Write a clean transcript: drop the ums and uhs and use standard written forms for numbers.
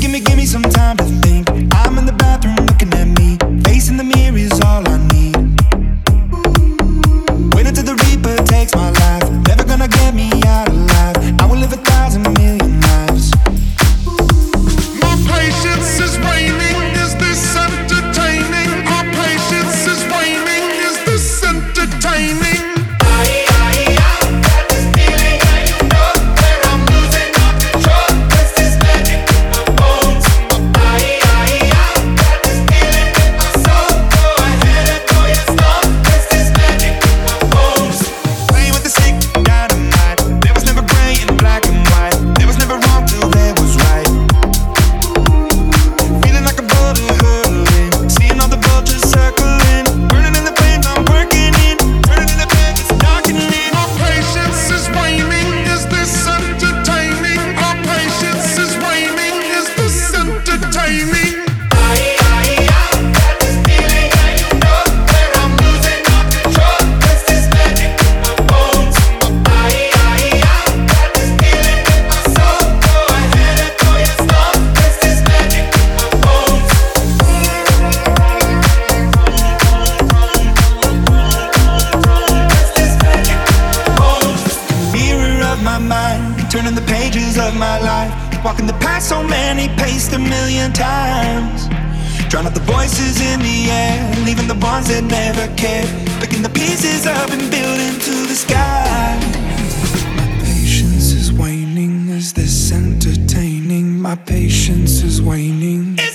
give me some time to think. I'm in the bathroom looking at me. Facing the mirror is all I need. Wait until the Reaper takes my life. Never gonna get me out alive. I will live 1,000,000,000 lives. My patience is waning. Is this entertaining? My patience is waning. Is this entertaining? Turning the pages of my life, walking the path so many paced 1,000,000 times. Drown out the voices in the air, leaving the ones that never cared. Picking the pieces up and building to the sky. My patience is waning. Is this entertaining? My patience is waning.